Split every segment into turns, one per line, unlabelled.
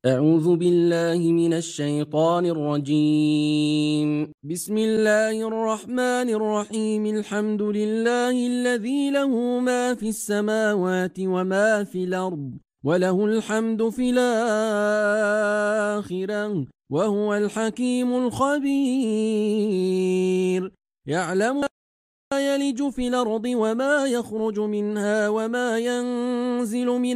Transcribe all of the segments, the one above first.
أعوذ بالله من الشيطان الرجيم. بسم الله الرحمن الرحيم. الحمد لله الذي له ما في السماوات وما في الأرض وله الحمد في الآخرة وهو الحكيم الخبير. يعلم يلج في الأرض وما يخرج منها وما ينزل من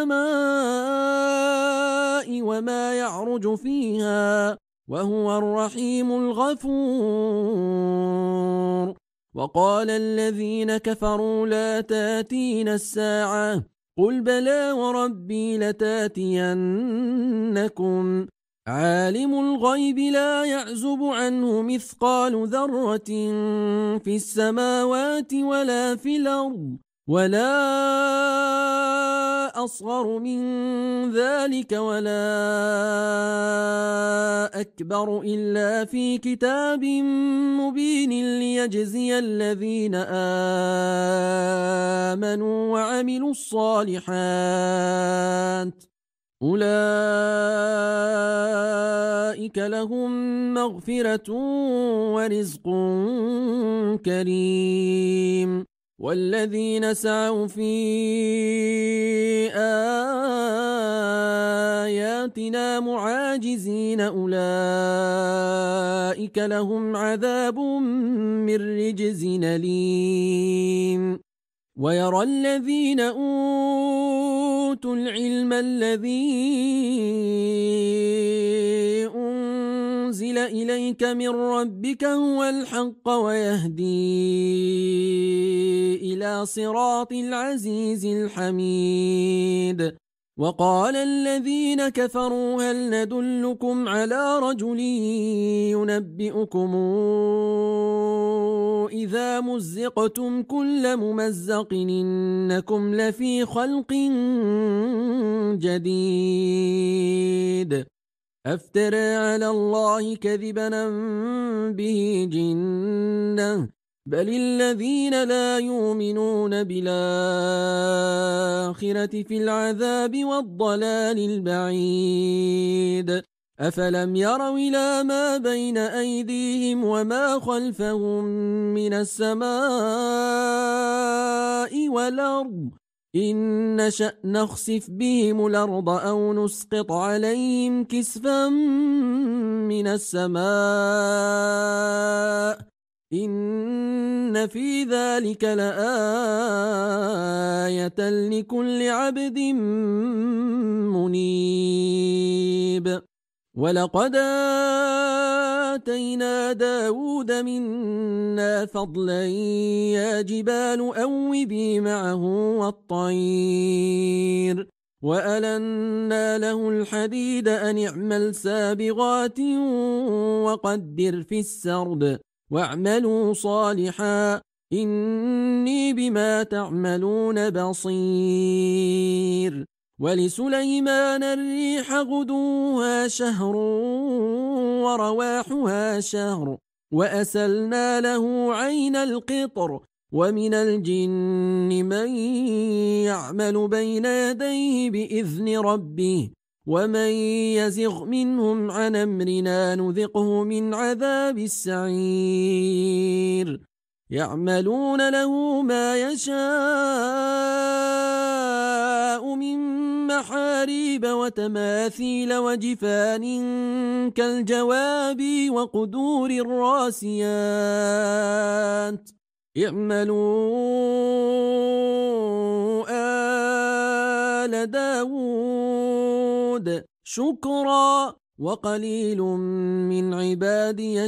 السماء وما يعرج فيها وهو الرحيم الغفور. وقال الذين كفروا لا تاتين الساعة قل بلى وربي لتاتينكم عالم الغيب لا يعزب عنه مثقال ذرة في السماوات ولا في الأرض ولا أصغر من ذلك ولا أكبر إلا في كتاب مبين ليجزي الذين آمنوا وعملوا الصالحات أولئك لهم مغفرة ورزق كريم. والذين سعوا في آياتنا معاجزين أولئك لهم عذاب من رجز أليم. ويرى الذين أوتوا العلم الذي أنزل إليك من ربك هو الحق ويهدي إلى صراط العزيز الحميد. وقال الذين كفروا هل ندلكم على رجل ينبئكم إذا مزقتم كل ممزق إنكم لفي خلق جديد أفترى على الله كذبا به جنة بل الذين لا يؤمنون بالآخرة في العذاب والضلال البعيد. أفلم يروا إلى ما بين أيديهم وما خلفهم من السماء والأرض إن نشأ نخسف بهم الأرض أو نسقط عليهم كسفا من السماء إن في ذلك لآية لكل عبد منيب. ولقد آتينا داود منا فضلا يا جبال أوبي معه والطير وألنا له الحديد أن اعمل سابغات وقدر في السرد واعملوا صالحا إني بما تعملون بصير. ولسليمان الريح غدوها شهر ورواحها شهر وأسلنا له عين القطر ومن الجن من يعمل بين يديه بإذن ربه ومن يزغ منهم عن أمرنا نذقه من عذاب السعير. يعملون له ما يشاء من محاريب وتماثيل وجفان كالجواب وقدور الراسيات اعملوا آل داود شكرا وقليل من عبادي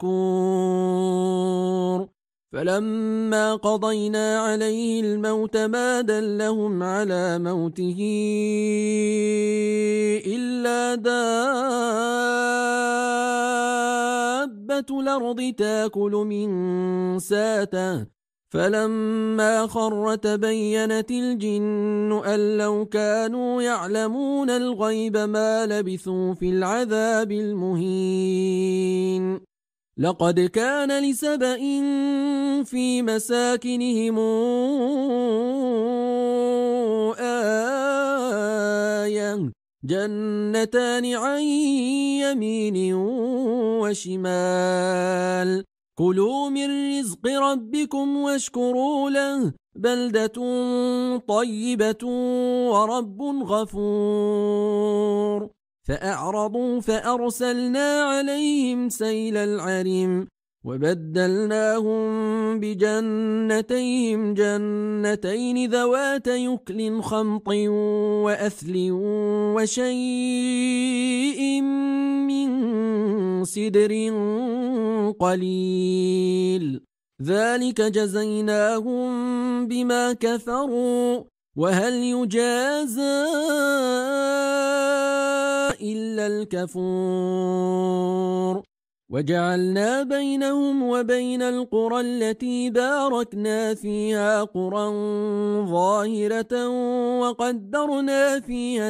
الشكور. فلما قضينا عليه الموت ما دلهم على موته إلا دابة الأرض تاكل من ساته فلما خر تبينت الجن أن لو كانوا يعلمون الغيب ما لبثوا في العذاب المهين. لقد كان لسبإ في مساكنهم آية جنتان عن يمين وشمال كلوا من رزق ربكم واشكروا له بلدة طيبة ورب غفور فأعرضوا فأرسلنا عليهم سيل العرم وبدلناهم بجنتيهم جنتين ذوات يكل خمط وأثل وشيء من سدر قليل ذلك جزيناهم بما كفروا وهل يجازى إلا الكفور وجعلنا بينهم وبين القرى التي باركنا فيها قرى ظاهرة وقدرنا فيها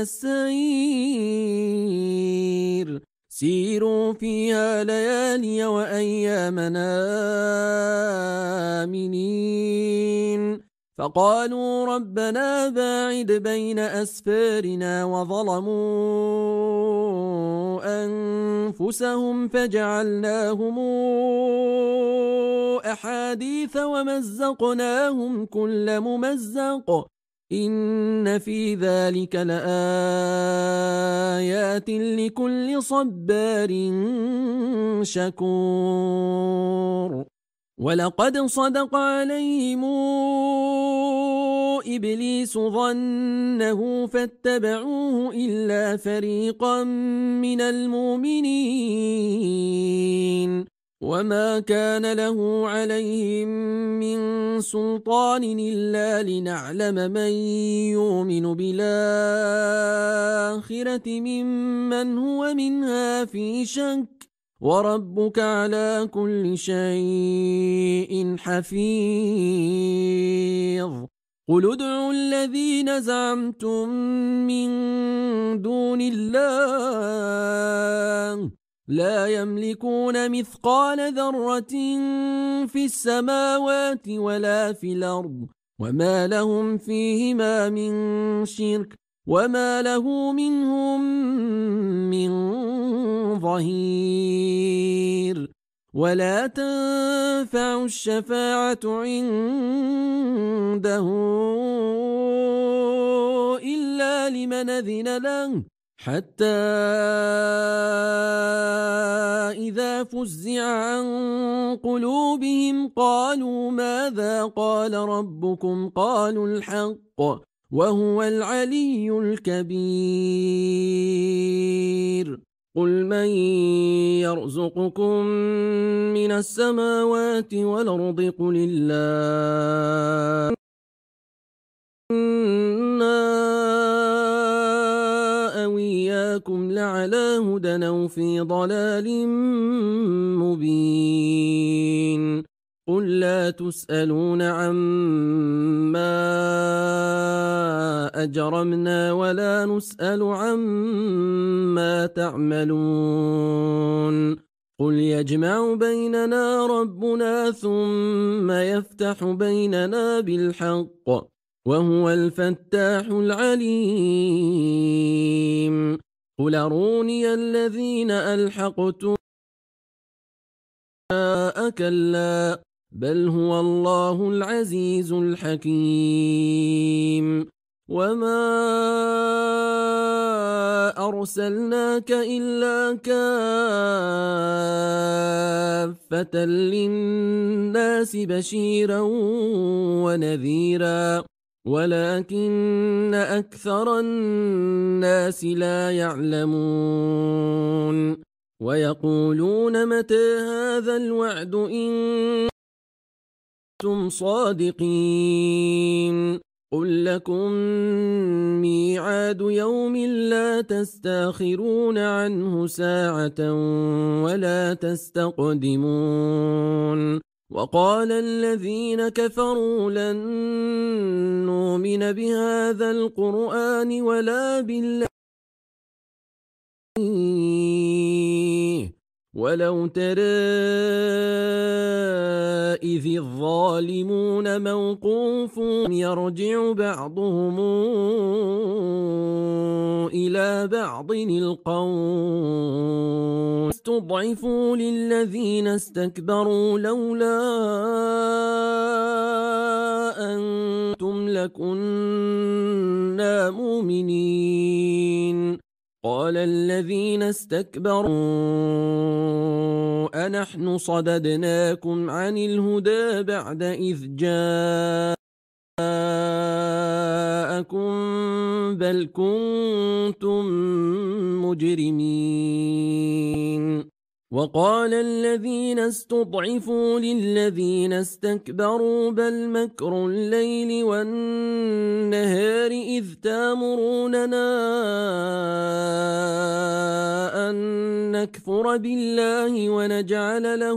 السير سيروا فيها ليالي وأيامنا آمنين فقالوا ربنا باعد بين أسفارنا وظلموا أنفسهم فجعلناهم أحاديث ومزقناهم كل ممزق إن في ذلك لآيات لكل صبار شكور ولقد صدق عليهم إبليس ظنه فاتبعوه إلا فريقا من المؤمنين وما كان له عليهم من سلطان إلا لنعلم من يؤمن بالآخرة ممن هو منها في شك وربك على كل شيء حفيظ قل ادعوا الذين زعمتم من دون الله لا يملكون مثقال ذرة في السماوات ولا في الأرض وما لهم فيهما من شرك وما له منهم من ظهير ولا تنفع الشفاعة عنده إلا لمن أذن له حتى إذا فزع عن قلوبهم قالوا ماذا قال ربكم قالوا الحق وهو العلي الكبير قل من يرزقكم من السماوات والأرض قل الله إنا أوياكم لعلى هدى أو في ضلال مبين قل لا تسألون عما أجرمنا ولا نسأل عما تعملون قل يجمع بيننا ربنا ثم يفتح بيننا بالحق وهو الفتاح العليم قل أروني الذين ألحقتم كلا بل هو الله العزيز الحكيم وما أرسلناك إلا كافة للناس بشيرا ونذيرا ولكن أكثر الناس لا يعلمون ويقولون متى هذا الوعد إن كنتم صادقين قل لكم ميعاد يوم لا تستاخرون عنه ساعة ولا تستقدمون وقال الذين كفروا لن نؤمن بهذا القرآن ولا بالله ولو ترى إذ الظالمون موقوفون يرجع بعضهم إلى بعض القول استضعفوا للذين استكبروا لولا أنتم لكنا مؤمنين قال الذين استكبروا أنحن صددناكم عن الهدى بعد إذ جاءكم بل كنتم مجرمين وقال الذين استضعفوا للذين استكبروا بل مكر الليل والنهار إذ تامروننا أن نكفر بالله ونجعل له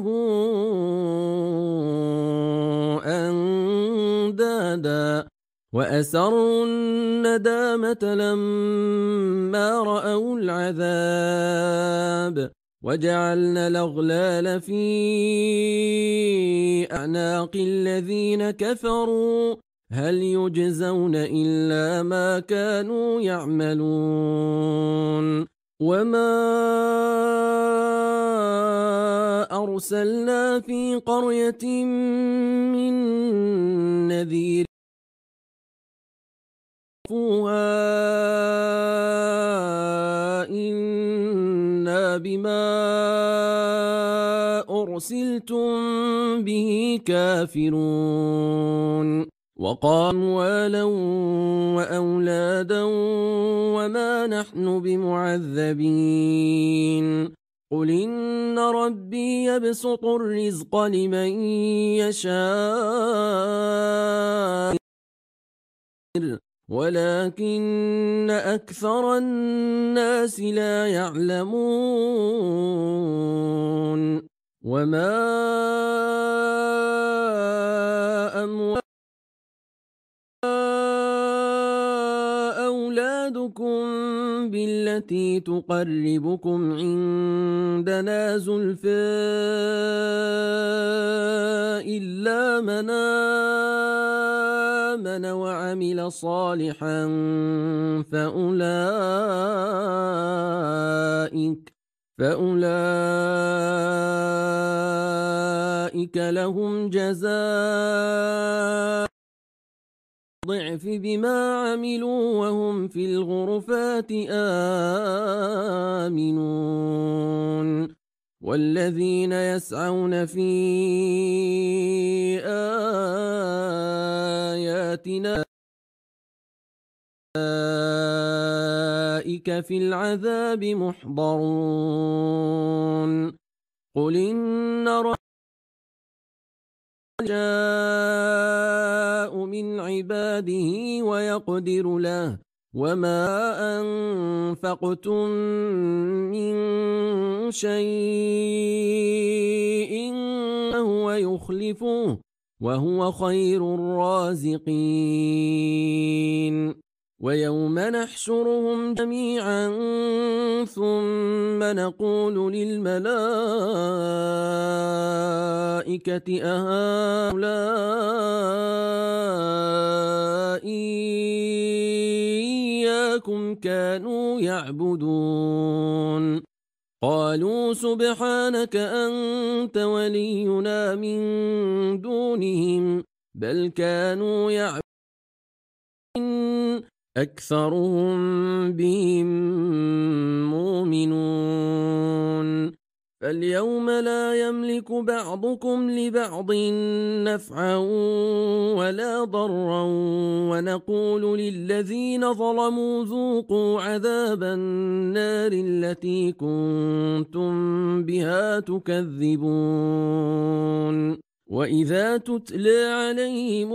أندادا وأسروا الندامة لما رأوا العذاب وجعلنا الأغلال في أعناق الذين كفروا هل يجزون إلا ما كانوا يعملون وما أرسلنا في قرية من نذير إنا بما أرسلتم به كافرون وقالوا والا وأولادا وما نحن بمعذبين قل إن ربي يبسط الرزق لمن يشاء ولكن أكثر الناس لا يعلمون وما أولادكم بالتي تقربكم عندنا زلفى إلا من آمن وعمل صالحا فأولئك لهم جزاء ضعف بما عملوا وهم في الغرفات آمنون والذين يسعون في آياتنا أولئك في العذاب محضرون قل إن ربي جاء من عباده ويقدر له وما أنفقتم من شيء فهو يخلفه وهو خير الرازقين ويوم نحشرهم جميعا ثم نقول للملائكة أهؤلاء إياكم كانوا يعبدون قالوا سبحانك أنت ولينا من دونهم بل كانوا يعبدون أكثرهم بهم مؤمنون فاليوم لا يملك بعضكم لبعض نفعا ولا ضرا ونقول للذين ظلموا ذوقوا عذاب النار التي كنتم بها تكذبون وإذا تتلى عليهم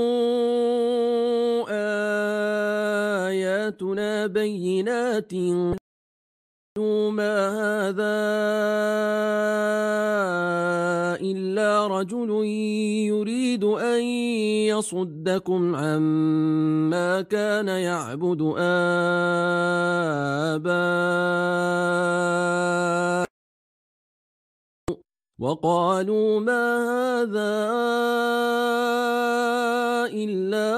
آياتنا بينات ما هذا إلا رجل يريد أن يصدكم عما كان يعبد آباؤكم وقالوا ما هذا إلا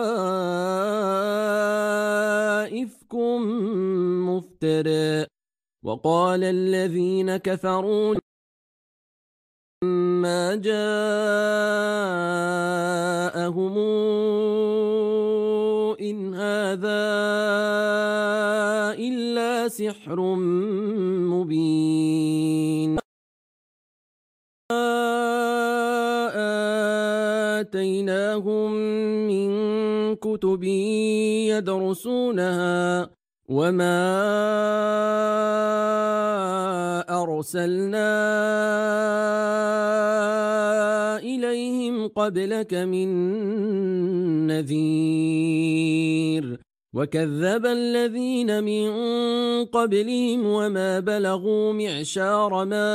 إفك مفترى. وقال الذين كفروا ما جاءهم إن هذا إلا سحر مبين. آتيناهم من كتب يدرسونها وما أرسلنا إليهم قبلك من نذير. وكذب الذين من قبلهم وما بلغوا معشار ما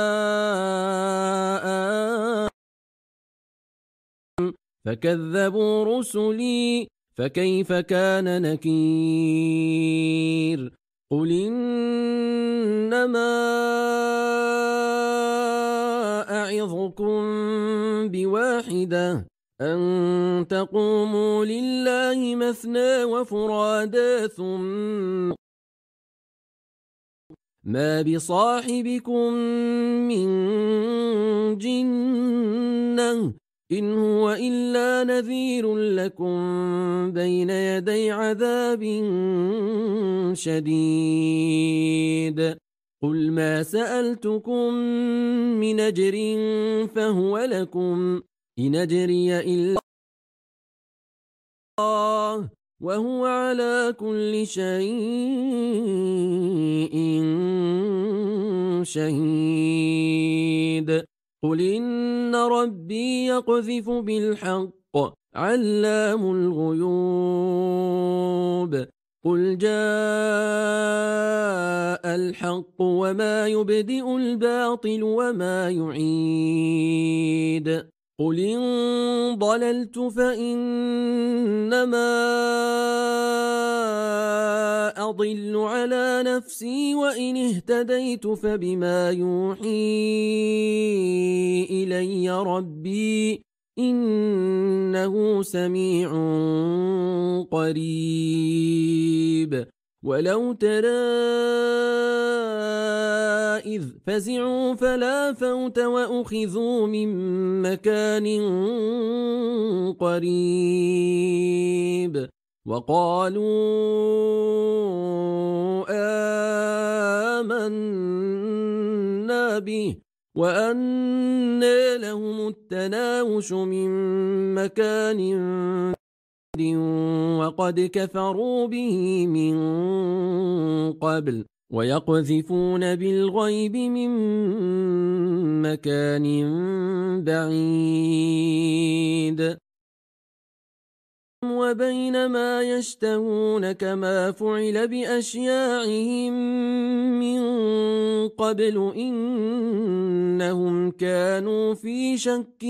فكذبوا رسلي فكيف كان نكير. قل إنما أعظكم بواحدة أن تقوموا لله مثنى وفرادا ثم ما بصاحبكم من جنة إن هو إلا نذير لكم بين يدي عذاب شديد. قل ما سألتكم من أجر فهو لكم إن أجري إلا الله وهو على كل شيء شهيد. قل إن ربي يقذف بالحق علام الغيوب. قل جاء الحق وما يبدئ الباطل وما يعيد. قل إن ضللت فإنما أضل على نفسي وإن اهتديت فبما يوحي إلي ربي إنه سميع قريب. ولو ترى إذ فزعوا فلا فوت وأخذوا من مكان قريب وقالوا آمنا به وأنى لهم التناوش من مكان وقد كفروا به من قبل ويقذفون بالغيب من مكان بعيد. وبينما يشتهون كما فعل بأشياعهم من قبل إنهم كانوا في شك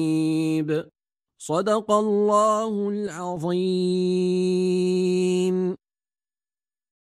مريب. صدق الله العظيم.